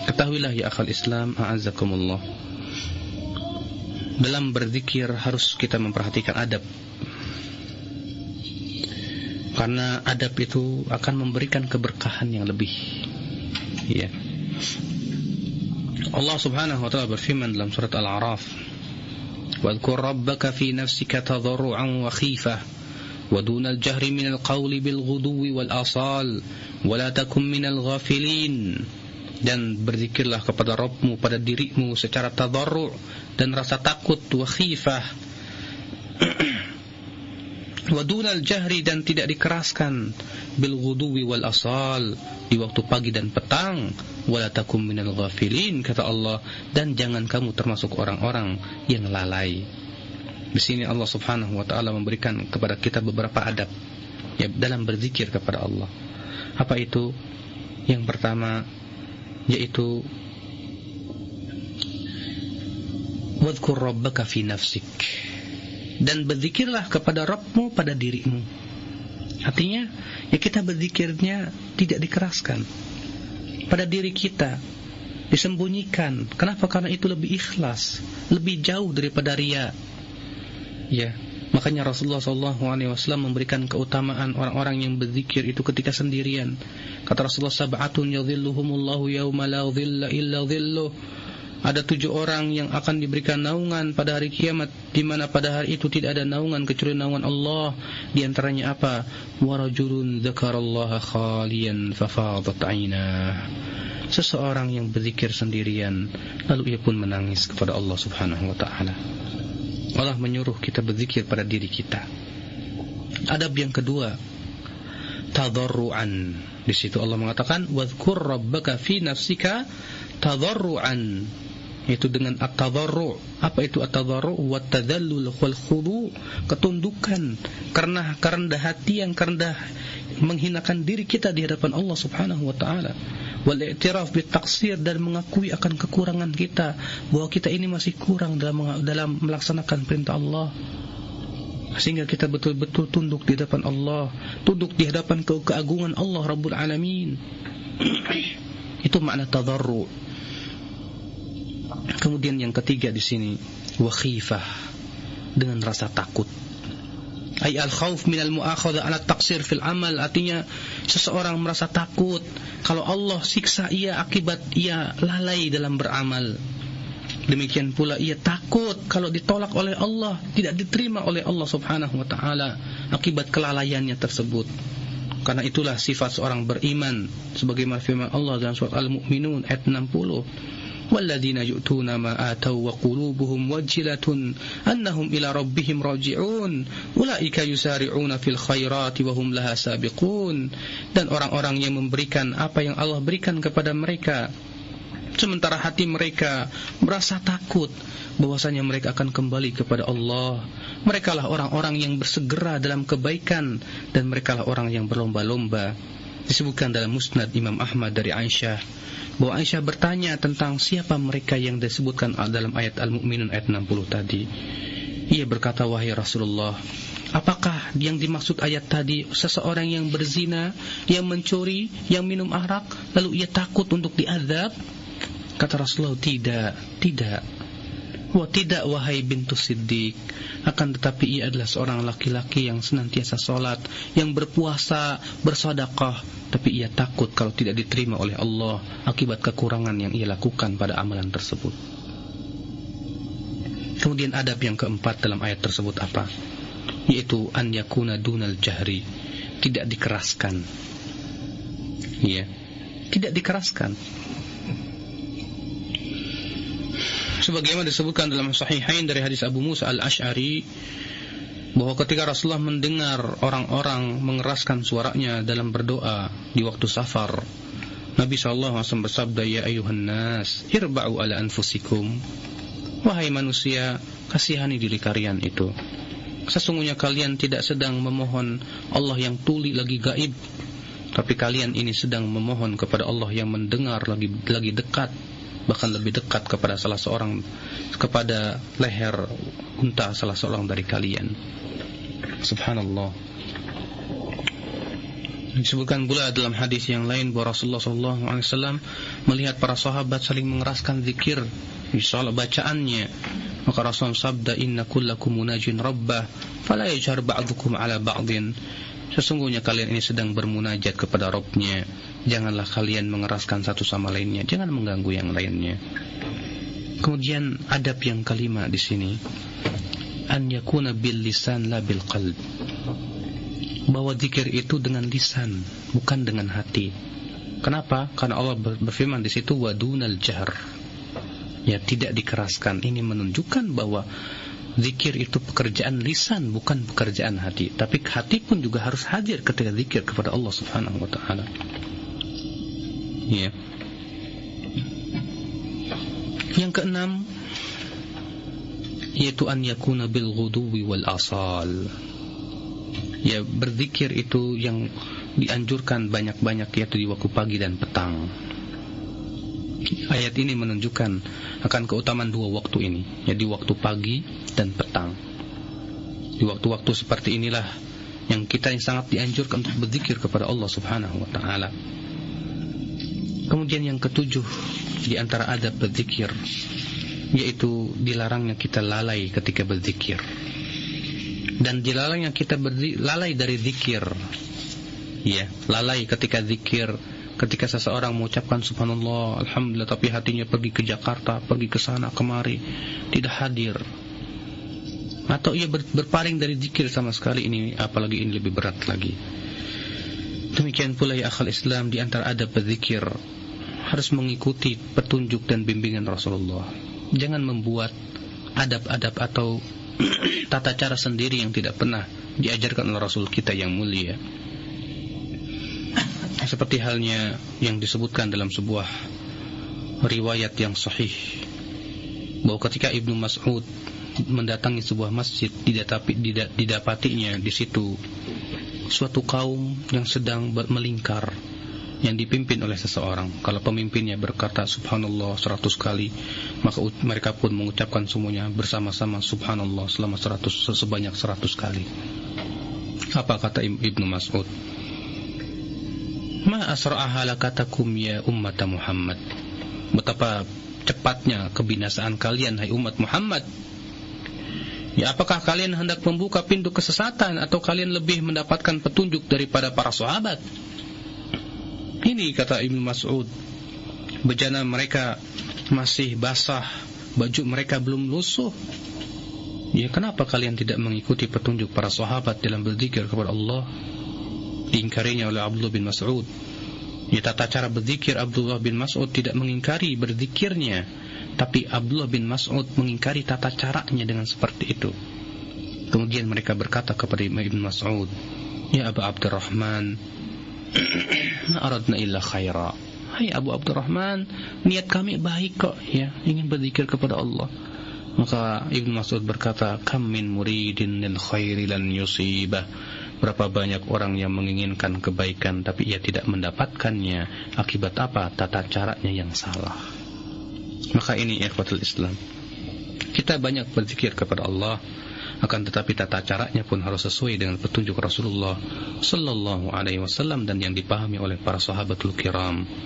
Ketahuilah ya akhal Islam, a'azzakumullah, dalam berzikir harus kita memperhatikan adab. Karena adab itu akan memberikan keberkahan yang lebih. Ya. Allah Subhanahu wa ta'ala berfirman dalam surat Al-A'raf, "Wadhkur rabbaka fi nafsika tadarruan wa khifah wa dunal jahri minal qawli bil ghuduwi wal asal wa la takum minal ghafilin." Dan berzikirlah kepada Rabbmu pada dirimu secara tadarru' dan rasa takut, wa khifah, wa dunal jahri, dan tidak dikeraskan, bil ghuduwi wal asal, di waktu pagi dan petang, wala takum minal ghafilin, kata Allah, dan jangan kamu termasuk orang-orang yang lalai. Di sini Allah Subhanahu wa ta'ala memberikan kepada kita beberapa adab ya, dalam berzikir kepada Allah. Apa itu? Yang pertama yaitu wadhkur rabbaka fi nafsik, dan berzikirlah kepada Rabbmu pada dirimu. Artinya ya, kita berzikirnya tidak dikeraskan pada diri kita, disembunyikan. Kenapa? Karena itu lebih ikhlas, lebih jauh daripada riya. Ya, makanya Rasulullah SAW memberikan keutamaan orang-orang yang berzikir itu ketika sendirian. Kata Rasulullah, sab'atun yadhilluhumullahu yawma la dhilla illa dhilluh. Ada 7 orang yang akan diberikan naungan pada hari kiamat, di mana pada hari itu tidak ada naungan kecuali naungan Allah. Di antaranya apa? Wa rajulun dzakarallaha khaliyan fafadat 'ainah. Seseorang yang berzikir sendirian lalu ia pun menangis kepada Allah Subhanahu wa ta'ala. Allah menyuruh kita berzikir pada diri kita. Adab yang kedua, tadarruan. Di situ Allah mengatakan, wadhkur rabbaka fi nafsika tadarruan. Itu dengan at-tadarru'. Apa itu at-tadarru'? Wa tadallul wal khudu', ketundukan, karena kerendah hati yang kerendah, menghinakan diri kita di hadapan Allah Subhanahu wa ta'ala. Wal i'tiraf bit taqsir, dan mengakui akan kekurangan kita, bahwa kita ini masih kurang dalam melaksanakan perintah Allah, sehingga kita betul-betul tunduk di hadapan Allah, tunduk di hadapan keagungan Allah Rabbul Alamin. Itu makna tadarru'. Kemudian yang ketiga di sini, wa khifah, dengan rasa takut. Ay al-khauf minal mu'akhadha ala taqsir fil amal. Artinya seseorang merasa takut kalau Allah siksa ia akibat ia lalai dalam beramal. Demikian pula ia takut kalau ditolak oleh Allah, tidak diterima oleh Allah Subhanahu wa ta'ala akibat kelalaiannya tersebut. Karena itulah sifat seorang beriman, sebagaimana firman Allah dalam surat Al-Mu'minun ayat 60, walladzina yu'tuna ma ataw wa qulubuhum wajilatun annahum ila rabbihim raji'un ulaika yusari'una fil khairati wa hum laha sabiqun. Dan orang-orang yang memberikan apa yang Allah berikan kepada mereka, sementara hati mereka merasa takut bahwasanya mereka akan kembali kepada Allah. Merekalah orang-orang yang bersegera dalam kebaikan, dan merekalah orang yang berlomba-lomba. Disebutkan dalam Musnad Imam Ahmad dari Aisyah, bahwa Aisyah bertanya tentang siapa mereka yang disebutkan dalam ayat Al-Mu'minun ayat 60 tadi. Ia berkata, wahai Rasulullah, apakah yang dimaksud ayat tadi seseorang yang berzina, yang mencuri, yang minum arak, lalu ia takut untuk diazab? Kata Rasulullah, tidak. Wah, tidak wahai bintu Siddiq, akan tetapi ia adalah seorang laki-laki yang senantiasa sholat, yang berpuasa, bersedekah, tapi ia takut kalau tidak diterima oleh Allah akibat kekurangan yang ia lakukan pada amalan tersebut. Kemudian adab yang keempat dalam ayat tersebut apa? Yaitu an yakuna dunal jahri, tidak dikeraskan. Ya, tidak dikeraskan. Sebagaimana disebutkan dalam Sahihain dari hadis Abu Musa Al-Asy'ari, bahwa ketika Rasulullah mendengar orang-orang mengeraskan suaranya dalam berdoa di waktu safar, Nabi SAW bersabda, ya ayuhan nas, irba'u ala anfusikum. Wahai manusia, kasihani diri kalian itu. Sesungguhnya kalian tidak sedang memohon Allah yang tuli lagi gaib, tapi kalian ini sedang memohon kepada Allah yang mendengar lagi dekat, bahkan lebih dekat kepada kepada leher unta salah seorang dari kalian. Subhanallah. Disebutkan pula dalam hadis yang lain bahwa Rasulullah SAW melihat para sahabat saling mengeraskan zikir di salat bacaannya. Maka Rasulullah sabda, inna kullakum munajin rabbah fala yajhar ba'dukum ala ba'din. Sesungguhnya kalian ini sedang bermunajat kepada Rabbnya, janganlah kalian mengeraskan satu sama lainnya, jangan mengganggu yang lainnya. Kemudian adab yang kelima di sini, an yakuna bil lisan la bil qalb. Bahwa zikir itu dengan lisan, bukan dengan hati. Kenapa? Karena Allah berfirman di situ wadunal jahr. Ya, tidak dikeraskan. Ini menunjukkan bahwa zikir itu pekerjaan lisan, bukan pekerjaan hati. Tapi hati pun juga harus hadir ketika zikir kepada Allah Subhanahu wa taala. Ya. Yang keenam, yaitu an yakuna bil ghuduwi wal asal. Ya, berzikir itu yang dianjurkan banyak-banyak, yaitu di waktu pagi dan petang. Ayat ini menunjukkan akan keutamaan dua waktu ini, yaitu waktu pagi dan petang. Di waktu-waktu seperti inilah yang kita yang sangat dianjurkan untuk berzikir kepada Allah Subhanahu wa taala. Kemudian yang ketujuh di antara adab berzikir, yaitu dilarangnya kita lalai ketika berzikir. Dan dilarangnya kita lalai dari zikir. Ya, lalai ketika zikir, ketika seseorang mengucapkan subhanallah, alhamdulillah, tapi hatinya pergi ke Jakarta, pergi ke sana kemari, tidak hadir. Atau ia berpaling dari zikir sama sekali, ini apalagi ini lebih berat lagi. Demikian pula ya akhal Islam, di antara adab berzikir harus mengikuti petunjuk dan bimbingan Rasulullah. Jangan membuat adab-adab atau tata cara sendiri yang tidak pernah diajarkan oleh Rasul kita yang mulia. Seperti halnya yang disebutkan dalam sebuah riwayat yang sahih, bahwa ketika Ibnu Mas'ud mendatangi sebuah masjid, didapatinya di situ suatu kaum yang sedang melingkar, yang dipimpin oleh seseorang. Kalau pemimpinnya berkata subhanallah 100 kali, maka mereka pun mengucapkan semuanya bersama-sama subhanallah sebanyak 100 kali. Apa kata Ibnu Mas'ud? Ma asra'a halakatakum ya ummat Muhammad. Betapa cepatnya kebinasaan kalian hai umat Muhammad. Ya, apakah kalian hendak membuka pintu kesesatan atau kalian lebih mendapatkan petunjuk daripada para sahabat? Ini kata Ibnu Mas'ud, bejana mereka masih basah, baju mereka belum lusuh. Ya, kenapa kalian tidak mengikuti petunjuk para sahabat dalam berzikir kepada Allah? Diingkarinya oleh Abdullah bin Mas'ud. Ya, tata cara berzikir Abdullah bin Mas'ud tidak mengingkari berzikirnya, tapi Abdullah bin Mas'ud mengingkari tata caranya dengan seperti itu. Kemudian mereka berkata kepada Ibnu Mas'ud, ya Abu Abdurrahman, aradna illa khaira. Hai Abu Abdurrahman, niat kami baik kok, ya, ingin berzikir kepada Allah. Maka Ibnu Mas'ud berkata, kam min muridin lil khairi lan yusibah. Berapa banyak orang yang menginginkan kebaikan tapi ia tidak mendapatkannya. Akibat apa? Tata caranya yang salah. Maka ini ikhwatul Islam, kita banyak berzikir kepada Allah, akan tetapi tata caranya pun harus sesuai dengan petunjuk Rasulullah sallallahu alaihi wasallam dan yang dipahami oleh para sahabatul kiram.